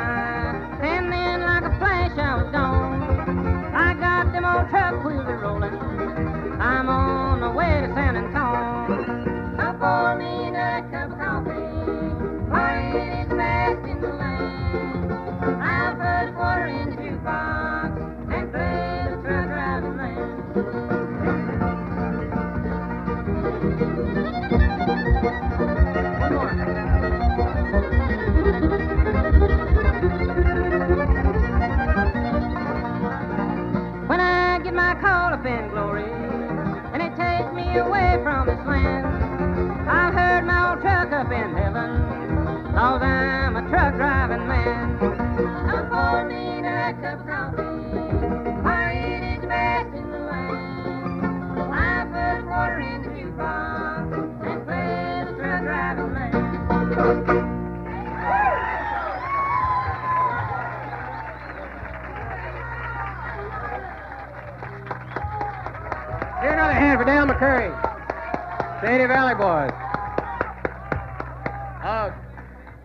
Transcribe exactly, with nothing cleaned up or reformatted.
and then like a flash I was gone. I got them old truck wheels a rolling. I'm on the way to San Antone. I pour me another cup of coffee, party is best in the land. I'll put water in the jukebox and play the truck driving man. One more. When I get my call up in glory, and it takes me away from this land, I've heard my old truck up in heaven, 'cause I'm a truck driving man. I'll pour me that cup of coffee, party is the best in the land. I put water in the jukebox and play the truck driving man. Here, another hand for Dale McCurry, Shady Valley Boys.